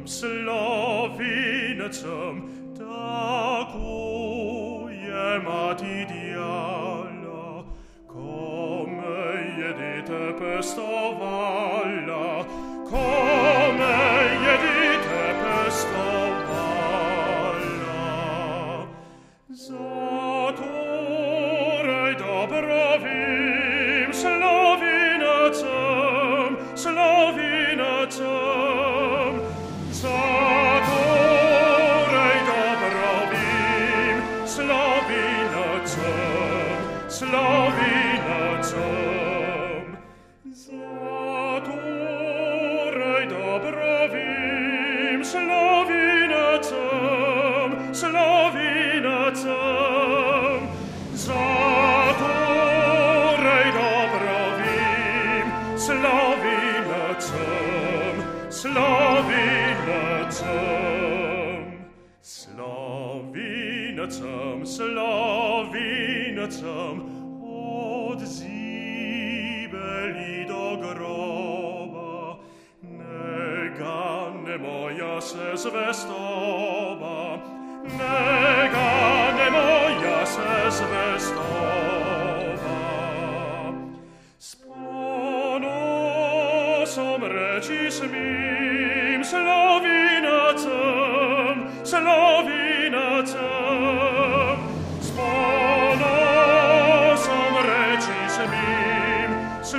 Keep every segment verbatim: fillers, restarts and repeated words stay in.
Slovinecem, takujem atidiala, come jedite pestovala, come jedite pestovala. Zatorej dobrovim, Slovinecem, Slovinecem, Zatorej dobrovim, Slovinecem, Slovinecem, Zatorej dobrovim, Slovinecem, Slovinecem, Zatorej dobrovim, Slovinecem, Slovinecem, Slovinecem, Slovinecem, od zibeli do groba, negane moja se zvestoba, negane moja se zvestoba. S ponosom reči smim, Slovinecem, Slovinecem, s ponosom reči smim,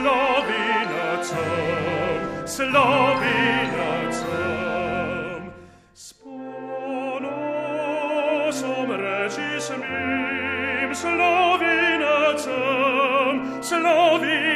Slovinecem, Slovinecem, s ponosom reči smim, Slovinecem, Slovinecem,